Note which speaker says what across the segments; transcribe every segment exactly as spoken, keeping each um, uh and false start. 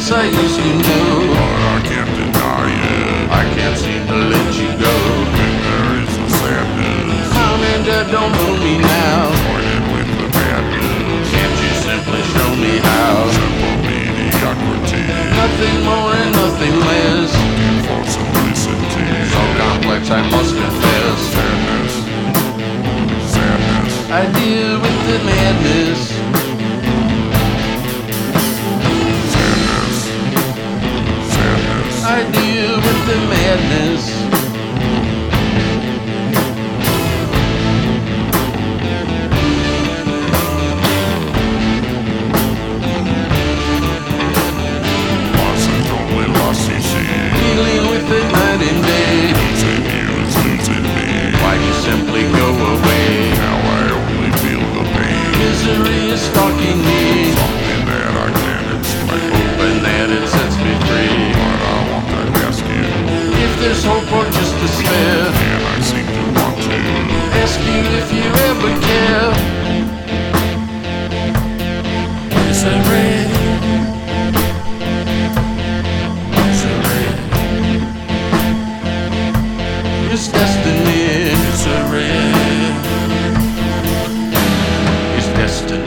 Speaker 1: as I used to know.
Speaker 2: But I can't deny it.
Speaker 1: I can't seem to let you go.
Speaker 2: And there is a sadness.
Speaker 1: Mom and Dad don't know me now.
Speaker 2: Pointed with the madness.
Speaker 1: Can't you simply show me how?
Speaker 2: Simple mediocrity.
Speaker 1: Nothing more and nothing less.
Speaker 2: Looking for simplicity.
Speaker 1: So complex I must confess.
Speaker 2: Sadness. Sadness.
Speaker 1: I deal with the madness.
Speaker 2: Sadness. Sadness.
Speaker 1: I deal with the madness.
Speaker 2: Wasn't only lost, you see.
Speaker 1: Dealing with it night and day.
Speaker 2: Losing you is losing me.
Speaker 1: Why you simply go away?
Speaker 2: Now I only feel the pain.
Speaker 1: Misery is stalking me.
Speaker 2: Something that I can't explain.
Speaker 1: Hoping that it sets me free.
Speaker 2: But I want to ask you,
Speaker 1: If there's hope or just despair,
Speaker 2: and I seem to want to.
Speaker 1: ask you if you ever care.
Speaker 2: Is it red? Is it red?
Speaker 1: It's destiny.
Speaker 2: Is it red?
Speaker 1: It's destiny.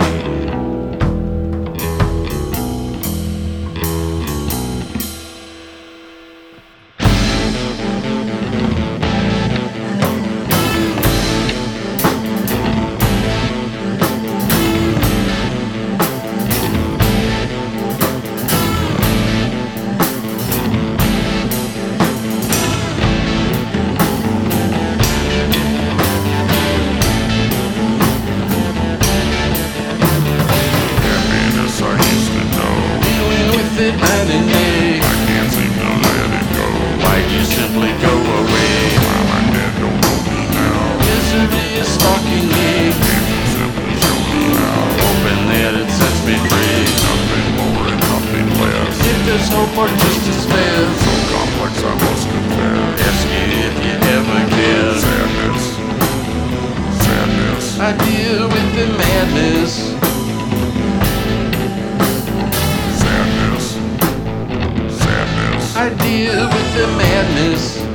Speaker 2: Happiness I used to know.
Speaker 1: Dealing with it night and day.
Speaker 2: I can't seem to let it go.
Speaker 1: Why'd you simply go away?
Speaker 2: Mom and Dad don't know me now.
Speaker 1: Misery is stalking me.
Speaker 2: Can't you simply show me how?
Speaker 1: Hoping that it sets me free.
Speaker 2: Nothing more and nothing less.
Speaker 1: If there's hope or just despair,
Speaker 2: So complex I must confess.
Speaker 1: ask you if you ever care.
Speaker 2: Sadness. Sadness.
Speaker 1: I deal with the madness.
Speaker 2: Sadness. Sadness.
Speaker 1: I deal with the madness.